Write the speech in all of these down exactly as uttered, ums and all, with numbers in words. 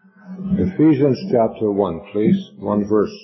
Ephesians chapter one, please. One verse.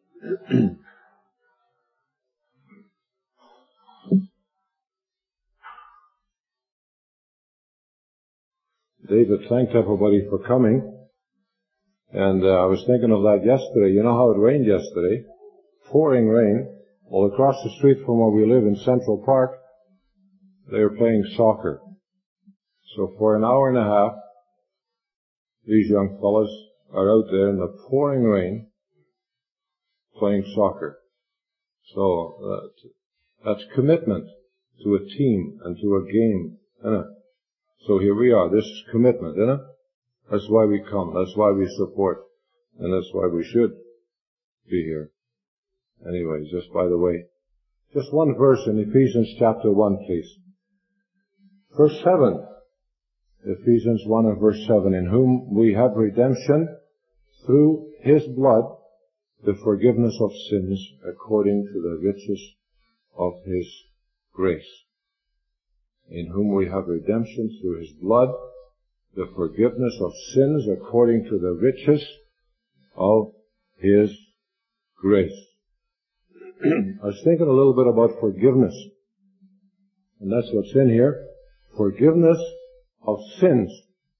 David thanked everybody for coming. And uh, I was thinking of that yesterday. You know how it rained yesterday? Pouring rain. Well, across the street from where we live in Central Park, they were playing soccer. So for an hour and a half, these young fellas are out there in the pouring rain playing soccer. So uh, that's commitment to a team and to a game, isn't it? So here we are. This is commitment, isn't it? That's why we come. That's why we support. And that's why we should be here. Anyways, just by the way, just one verse in Ephesians chapter one, please. Verse seven. Ephesians one and verse seven. In whom we have redemption through His blood, the forgiveness of sins according to the riches of His grace. In whom we have redemption through His blood, the forgiveness of sins according to the riches of His grace. I was thinking a little bit about forgiveness. And that's what's in here. Forgiveness of sins.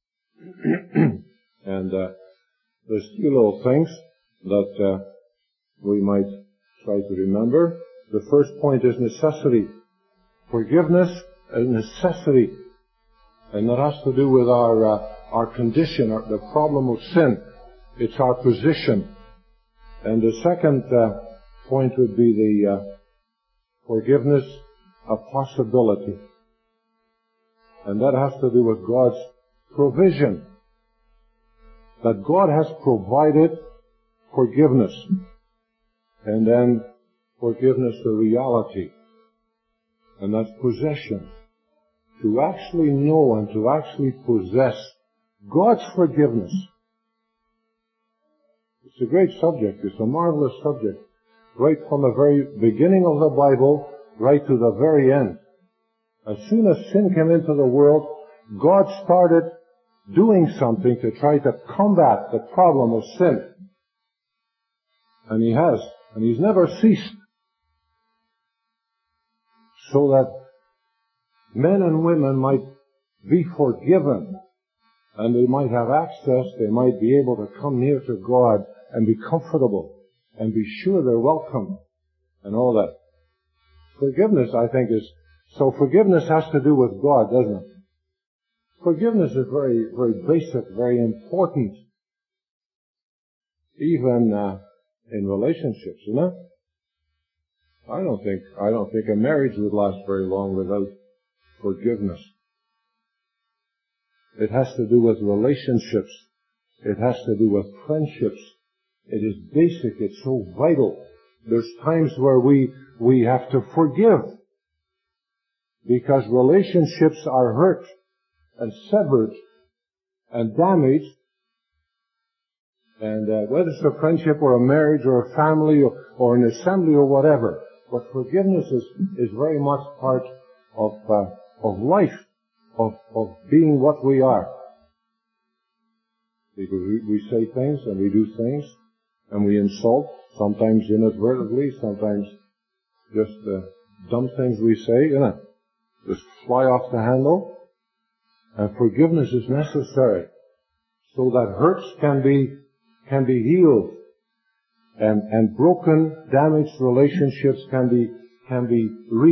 And uh, there's a few little things that uh, we might try to remember. The first point is necessity. Forgiveness is necessity. And that has to do with our uh, our condition, our, the problem of sin. It's our position. And the second uh, point would be the uh, forgiveness of possibility. And that has to do with God's provision. That God has provided forgiveness. And then forgiveness the reality. And that's possession. To actually know and to actually possess God's forgiveness. It's a great subject. It's a marvelous subject. Right from the very beginning of the Bible, right to the very end. As soon as sin came into the world, God started doing something to try to combat the problem of sin. And He has. And He's never ceased. So that men and women might be forgiven. And they might have access, they might be able to come near to God and be comfortable. And be sure they're welcome. And all that. Forgiveness, I think, is... So forgiveness has to do with God, doesn't it? Forgiveness is very, very basic, very important. Even uh, in relationships, isn't it? I don't think, I don't think a marriage would last very long without forgiveness. It has to do with relationships. It has to do with friendships. It is basic. It's so vital. There's times where we, we have to forgive. Because relationships are hurt and severed and damaged. And uh, whether it's a friendship or a marriage or a family or, or an assembly or whatever. But forgiveness is, is very much part of, uh, of life, of, of being what we are. Because we, we say things and we do things and we insult, sometimes inadvertently, sometimes just uh, dumb things we say, you know. Just fly off the handle. And forgiveness is necessary so that hurts can be can be healed, and and broken, damaged relationships can be can be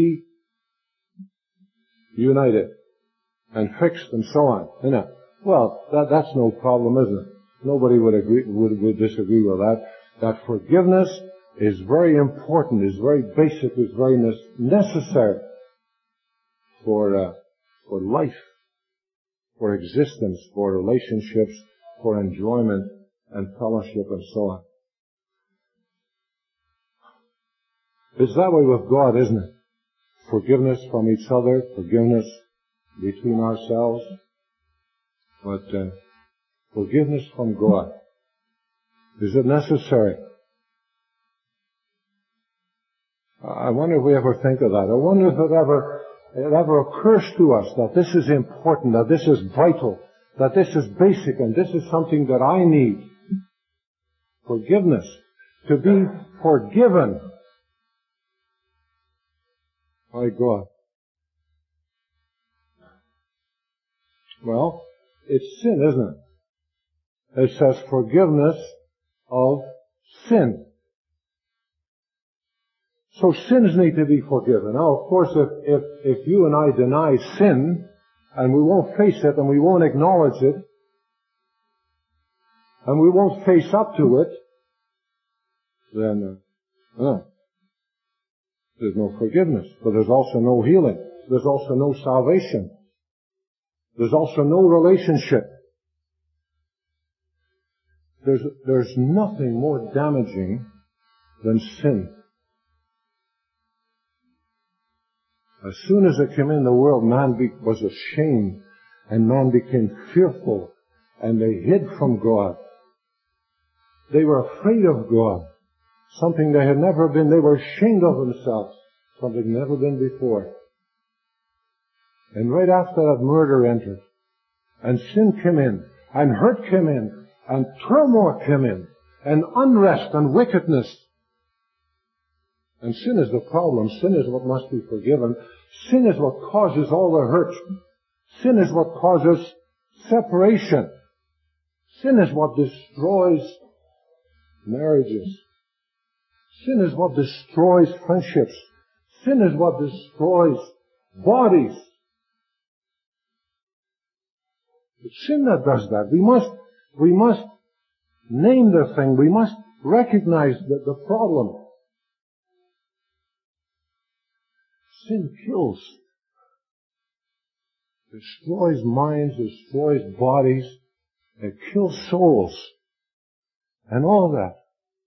reunited and fixed and so on. You know, well, that that's no problem, isn't it? Nobody would agree would would disagree with that. That forgiveness is very important, is very basic, is very necessary. For, uh, for life, for existence, for relationships, for enjoyment and fellowship and so on. It's that way with God, isn't it? Forgiveness from each other, forgiveness between ourselves, but uh, forgiveness from God. Is it necessary? I wonder if we ever think of that. I wonder if it ever, it ever occurs to us that this is important, that this is vital, that this is basic and this is something that I need. Forgiveness. To be forgiven. My God. Well, it's sin, isn't it? It says forgiveness of sin. So sins need to be forgiven. Now, of course, if, if, if you and I deny sin, and we won't face it, and we won't acknowledge it, and we won't face up to it, then, uh, uh, there's no forgiveness. But there's also no healing. There's also no salvation. There's also no relationship. There's, there's nothing more damaging than sin. As soon as it came in the world, man be, was ashamed, and man became fearful, and they hid from God. They were afraid of God. Something they had never been. They were ashamed of themselves. Something never been before. And right after that, murder entered. And sin came in. And hurt came in. And turmoil came in. And unrest and wickedness. And sin is the problem. Sin is what must be forgiven. Sin is what causes all the hurt. Sin is what causes separation. Sin is what destroys marriages. Sin is what destroys friendships. Sin is what destroys bodies. It's sin that does that. We must, we must name the thing. We must recognize the, the problem. Sin kills. Destroys minds, destroys bodies. It kills souls. And all of that.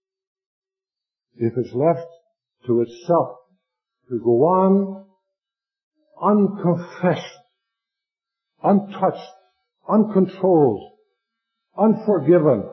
If it's left to itself to go on unconfessed, untouched, uncontrolled, unforgiven.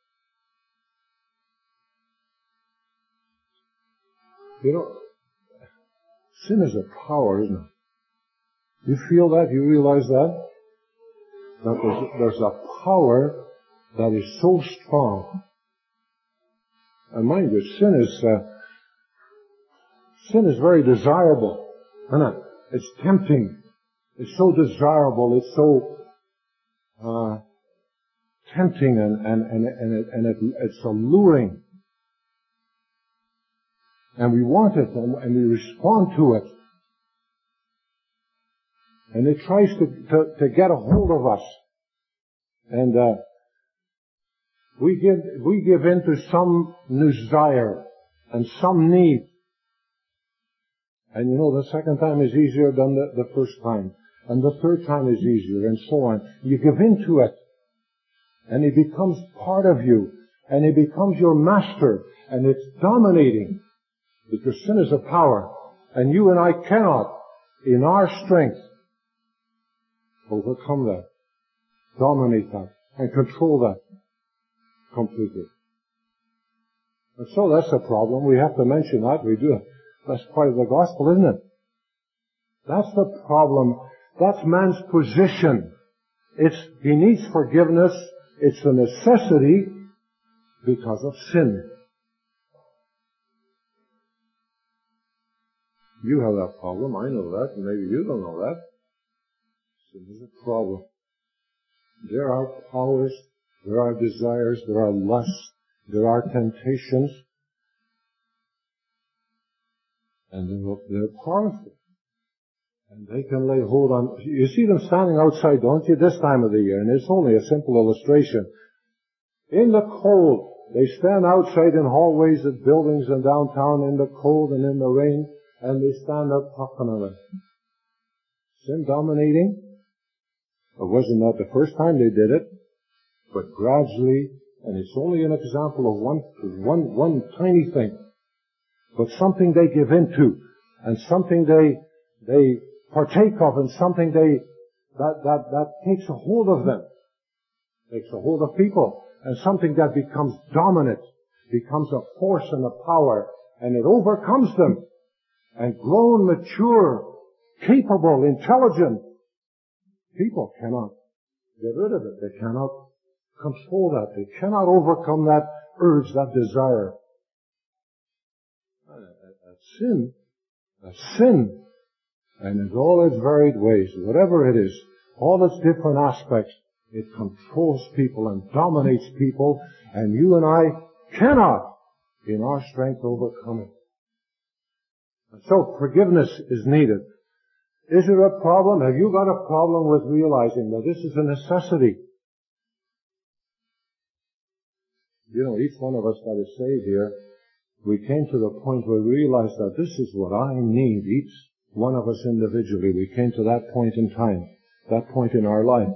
You know, sin is a power, isn't it? You feel that? You realize that? That there's, there's a power that is so strong. And mind you, sin is, uh, sin is very desirable, isn't it? It's tempting. It's so desirable. It's so, uh, tempting and, and, and, and, it, and it, it's alluring. And we want it and, and we respond to it. And it tries to, to, to get a hold of us. And, uh, we give, we give in to some desire and some need. And you know, the second time is easier than the, the first time. And the third time is easier, and so on. You give in to it. And it becomes part of you. And it becomes your master. And it's dominating. Because sin is a power. And you and I cannot, in our strength, overcome that. Dominate that. And control that. Completely. And so that's a problem. We have to mention that. We do. That's part of the gospel, isn't it? That's the problem. That's man's position. It's, he needs forgiveness. It's a necessity because of sin. You have that problem. I know that. And maybe you don't know that. Sin is a problem. There are powers. There are desires, there are lusts, there are temptations, and they're, they're powerful. And they can lay hold on, you see them standing outside, don't you, this time of the year, and it's only a simple illustration. In the cold, they stand outside in hallways of buildings and downtown in the cold and in the rain, and they stand up talking on it. Sin dominating? It wasn't that the first time they did it. But gradually, and it's only an example of one, one, one tiny thing, but something they give into, and something they, they partake of, and something they, that, that, that takes a hold of them, takes a hold of people, and something that becomes dominant, becomes a force and a power, and it overcomes them, and grown, mature, capable, intelligent people cannot get rid of it. They cannot control that. They cannot overcome that urge, that desire. A sin, a sin, and in all its varied ways, whatever it is, all its different aspects, it controls people and dominates people, and you and I cannot, in our strength, overcome it. And so forgiveness is needed. Is there a problem? Have you got a problem with realizing that this is a necessity? You know, each one of us that is saved here, we came to the point where we realized that this is what I need, each one of us individually. We came to that point in time, that point in our life.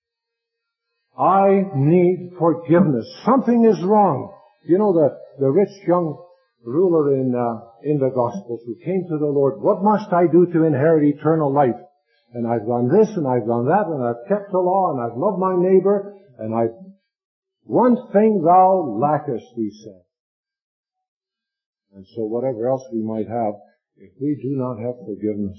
I need forgiveness. Something is wrong. You know, the, the rich young ruler in, uh, in the Gospels who came to the Lord, what must I do to inherit eternal life? And I've done this and I've done that and I've kept the law and I've loved my neighbor and I've, one thing thou lackest, he said. And so whatever else we might have, if we do not have forgiveness,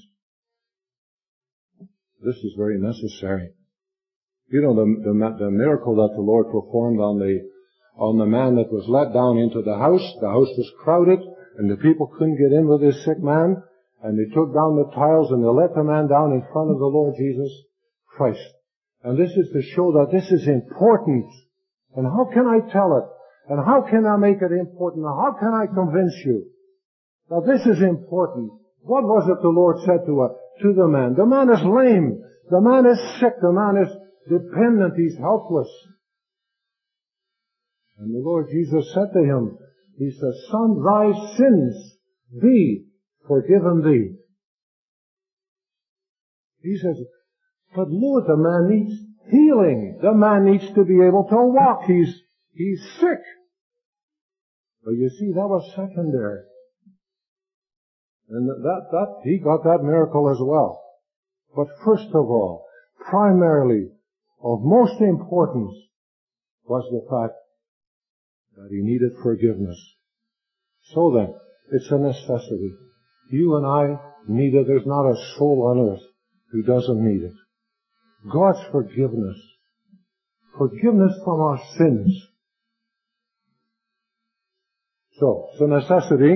this is very necessary. You know, the, the, the miracle that the Lord performed on the, on the man that was let down into the house. The house was crowded and the people couldn't get in with this sick man. And they took down the tiles and they let the man down in front of the Lord Jesus Christ. And this is to show that this is important. And how can I tell it? And how can I make it important? How can I convince you that this is important? What was it the Lord said to, uh, to the man? The man is lame. The man is sick. The man is dependent. He's helpless. And the Lord Jesus said to him, he says, son, thy sins be forgiven thee. He says, but Lord, the man needs healing. The man needs to be able to walk. He's, he's sick. But you see, that was secondary. And that, that, he got that miracle as well. But first of all, primarily, of most importance, was the fact that he needed forgiveness. So then, it's a necessity. You and I need it. There's not a soul on earth who doesn't need it. God's forgiveness. Forgiveness from our sins. So, it's a necessity.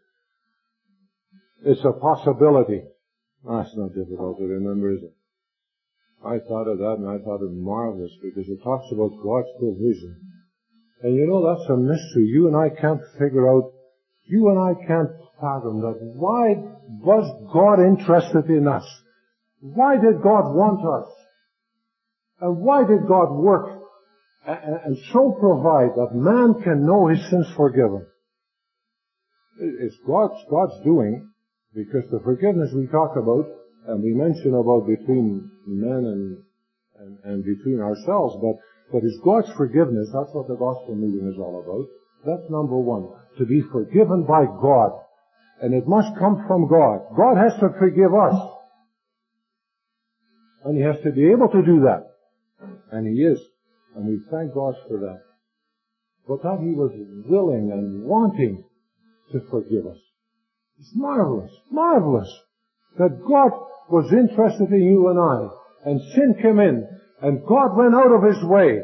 It's a possibility. That's not difficult to remember, is it? I thought of that and I thought it marvelous because it talks about God's provision. And you know, that's a mystery. You and I can't figure out, you and I can't fathom that. Why was God interested in us? Why did God want us? And why did God work and, and so provide that man can know his sins forgiven? It's God's, God's doing, because the forgiveness we talk about, and we mention about between men and, and, and between ourselves, but, but it's God's forgiveness. That's what the gospel meeting is all about. That's number one. To be forgiven by God. And it must come from God. God has to forgive us. And He has to be able to do that. And He is. And we thank God for that. But that He was willing and wanting to forgive us. It's marvelous, marvelous that God was interested in you and I, and sin came in, and God went out of His way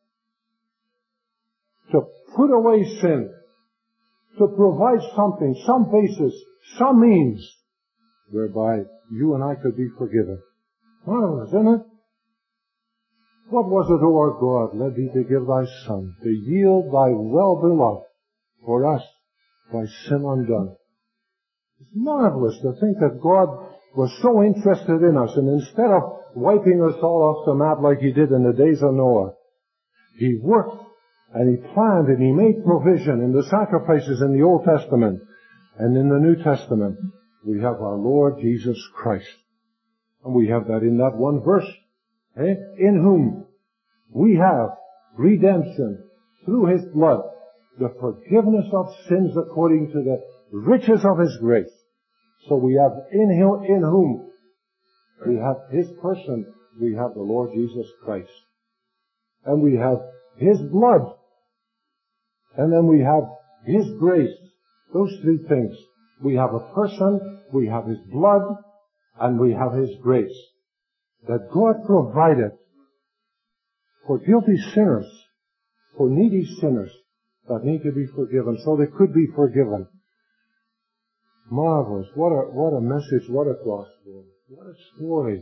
to put away sin, to provide something, some basis, some means, whereby you and I could be forgiven. Marvelous, isn't it? What was it, O our God, led Thee to give Thy Son, to yield Thy well-beloved for us, by sin undone? It's marvelous to think that God was so interested in us, and instead of wiping us all off the map like He did in the days of Noah, He worked and He planned and He made provision in the sacrifices in the Old Testament. And in the New Testament, we have our Lord Jesus Christ. And we have that in that one verse. Eh? In whom we have redemption through His blood, the forgiveness of sins according to the riches of His grace. So we have in Him, in whom we have His person, we have the Lord Jesus Christ. And we have His blood. And then we have His grace. Those three things. We have a person, we have His blood, and we have His grace. That God provided for guilty sinners, for needy sinners that need to be forgiven, so they could be forgiven. Marvelous. What a, what a message, what a gospel. What a story.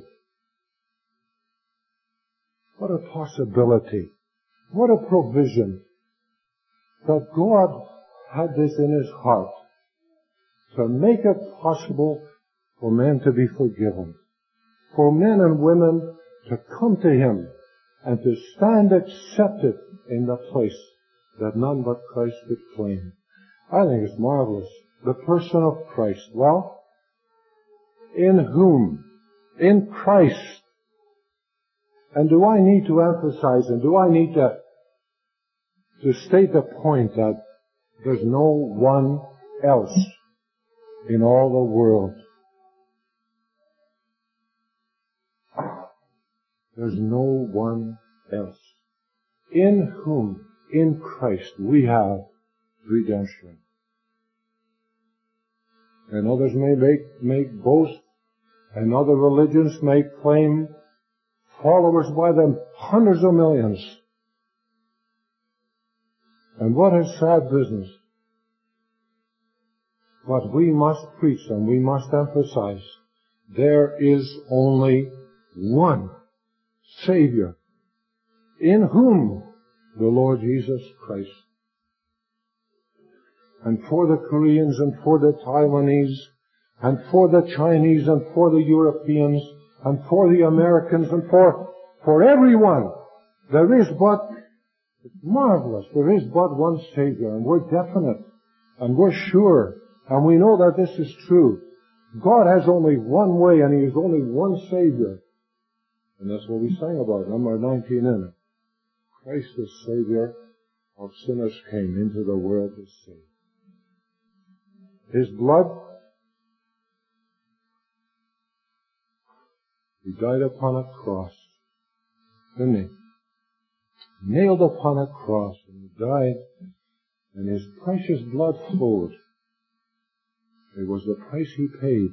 What a possibility. What a provision. That God had this in His heart to make it possible for men to be forgiven. For men and women to come to Him and to stand accepted in the place that none but Christ could claim. I think it's marvelous. The person of Christ. Well, in whom? In Christ. And do I need to emphasize and do I need to, to state the point that there's no one else in all the world? There's no one else. In whom, in Christ, we have redemption. And others may make, make boast, and other religions may claim followers by the hundreds of millions. And what a sad business. But we must preach and we must emphasize, there is only one Savior, in whom the Lord Jesus Christ. And for the Koreans and for the Taiwanese and for the Chinese and for the Europeans and for the Americans and for, for everyone, there is but, it's marvelous, there is but one Savior, and we're definite and we're sure and we know that this is true. God has only one way and He is only one Savior. And that's what we sang about, number nineteen in it. Christ the Savior of sinners came into the world to save. His blood, He died upon a cross, didn't He? Nailed upon a cross, and He died, and His precious blood flowed. It was the price He paid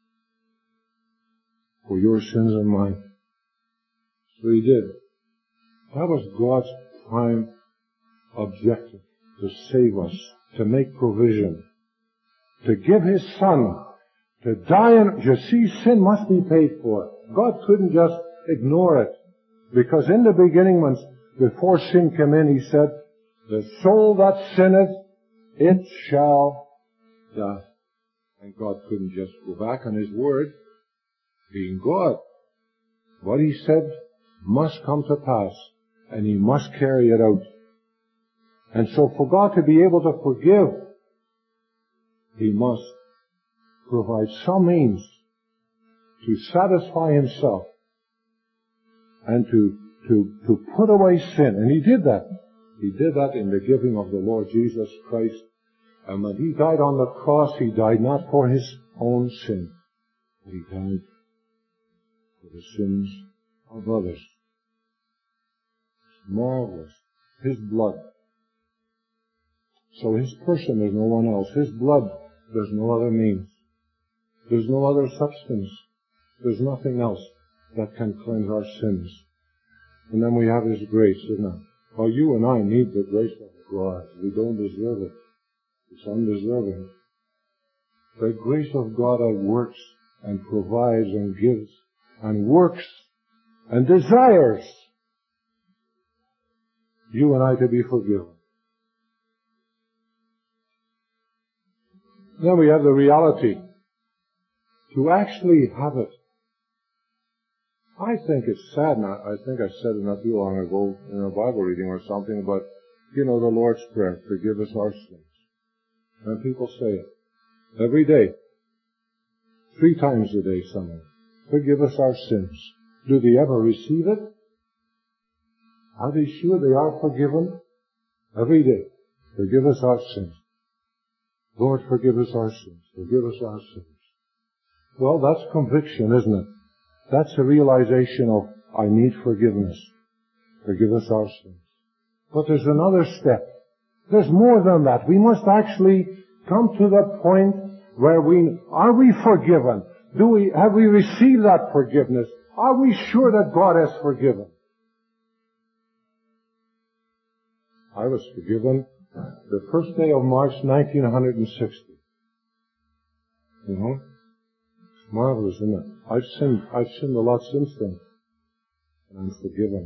for your sins and mine. So He did. That was God's prime objective, to save us, to make provision, to give His Son, to die. And you see, sin must be paid for. God couldn't just ignore it, because in the beginning, when before sin came in, He said, "The soul that sinneth, it shall die." And God couldn't just go back on His word, being God. What He said must come to pass, and He must carry it out. And so for God to be able to forgive, He must provide some means to satisfy Himself and to, to, to put away sin. And He did that. He did that in the giving of the Lord Jesus Christ. And when He died on the cross, He died not for His own sin. He died for the sins of others. It's marvelous. His blood. So His person, there's no one else. His blood, there's no other means. There's no other substance. There's nothing else that can cleanse our sins. And then we have His grace, isn't it? Well, you and I need the grace of God. We don't deserve it. It's undeserving. The grace of God that works and provides and gives and works and desires you and I to be forgiven. Then we have the reality to actually have it. I think it's sad, and I think I said it not too long ago in a Bible reading or something, but, you know, the Lord's Prayer, forgive us our sins. And people say it every day, three times a day, someone. Forgive us our sins. Do they ever receive it? Are they sure they are forgiven? Every day. Forgive us our sins. Lord, forgive us our sins. Forgive us our sins. Well, that's conviction, isn't it? That's a realization of, I need forgiveness. Forgive us our sins. But there's another step. There's more than that. We must actually come to the point where we, are we forgiven? Do we, have we received that forgiveness? Are we sure that God has forgiven? I was forgiven the first day of March nineteen sixty. You know? It's marvelous, isn't it? I've sinned, I've sinned a lot since then. And I'm forgiven.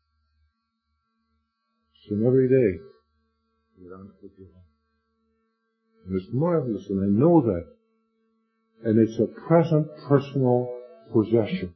Sin every day. But I'm forgiven. And it's marvelous, and I know that. And it's a present personal possession.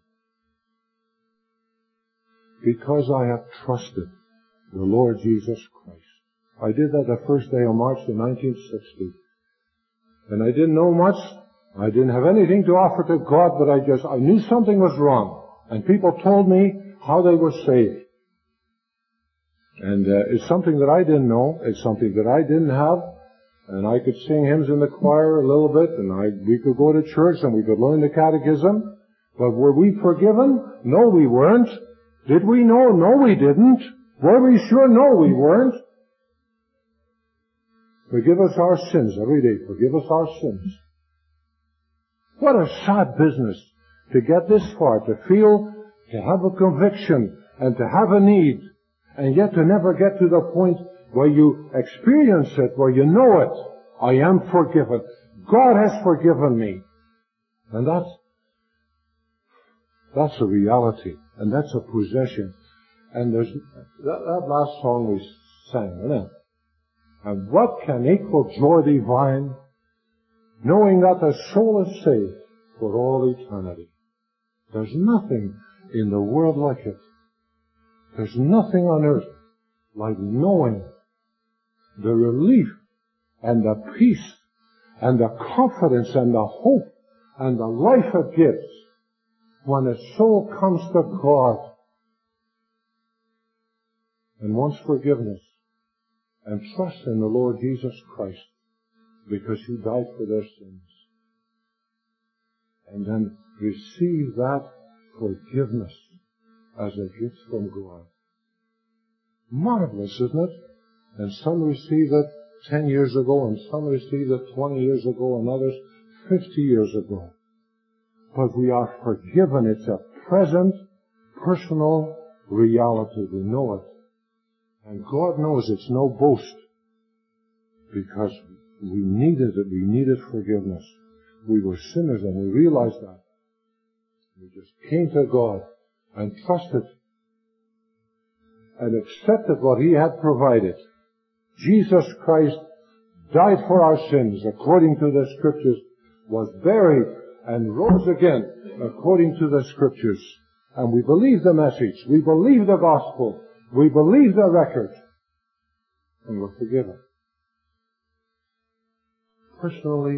Because I have trusted the Lord Jesus Christ. I did that the first day of March of nineteen sixty. And I didn't know much. I didn't have anything to offer to God, but I just, I knew something was wrong. And people told me how they were saved. And uh, it's something that I didn't know. It's something that I didn't have. And I could sing hymns in the choir a little bit, and I, we could go to church and we could learn the catechism. But were we forgiven? No, we weren't. Did we know? No, we didn't. Were we sure? No, we weren't. Forgive us our sins every day. Forgive us our sins. What a sad business to get this far, to feel, to have a conviction, and to have a need, and yet to never get to the point where you experience it, where you know it. I am forgiven. God has forgiven me. And that's, that's a reality. And that's a possession. And there's, that, that last song we sang, isn't it? And what can equal joy divine, knowing that the soul is saved for all eternity? There's nothing in the world like it. There's nothing on earth like knowing the relief and the peace and the confidence and the hope and the life it gives when a soul comes to God and wants forgiveness and trusts in the Lord Jesus Christ because He died for their sins. And then receive that forgiveness as a gift from God. Marvelous, isn't it? And some received it ten years ago, and some received it twenty years ago, and others fifty years ago. But we are forgiven. It's a present, personal reality. We know it. And God knows it's no boast, because we needed it. We needed forgiveness. We were sinners, and we realized that. We just came to God and trusted and accepted what He had provided. Jesus Christ died for our sins according to the Scriptures, was buried and rose again according to the Scriptures. And we believe the message. We believe the gospel. We believe the record. And we're forgiven. Personally,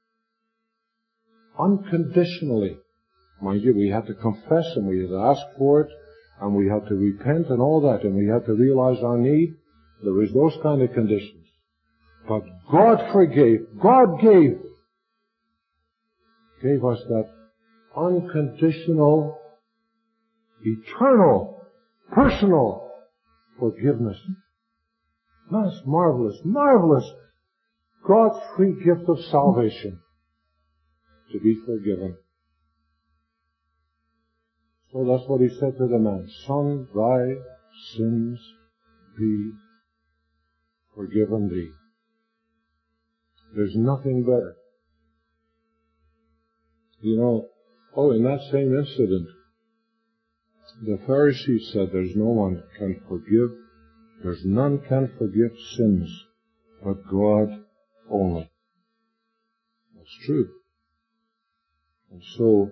unconditionally. Mind you, we had to confess and we had to ask for it and we had to repent and all that and we had to realize our need. There was those kind of conditions. But God forgave. God gave. Gave us that unconditional, eternal, personal forgiveness. That's marvelous, marvelous. God's free gift of salvation. To be forgiven. So that's what He said to the man. Son, thy sins be forgiven thee. There's nothing better. You know, oh, in that same incident, the Pharisees said there's no one can forgive, there's none can forgive sins but God only. That's true. And so,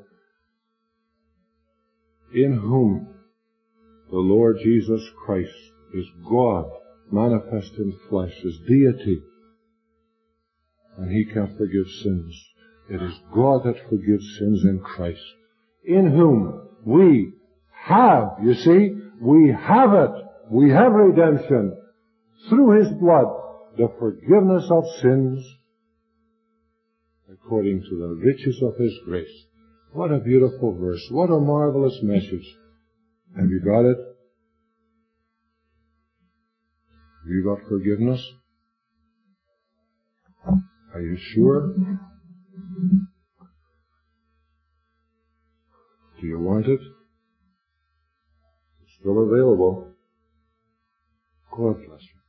in whom the Lord Jesus Christ is God manifest in flesh, is deity, and He can forgive sins. It is God that forgives sins in Christ, in whom we have, you see, we have it, we have redemption, through His blood, the forgiveness of sins, according to the riches of His grace. What a beautiful verse. What a marvelous message. Have you got it? Have you got forgiveness? Are you sure? Do you want it? It's still available. God bless you.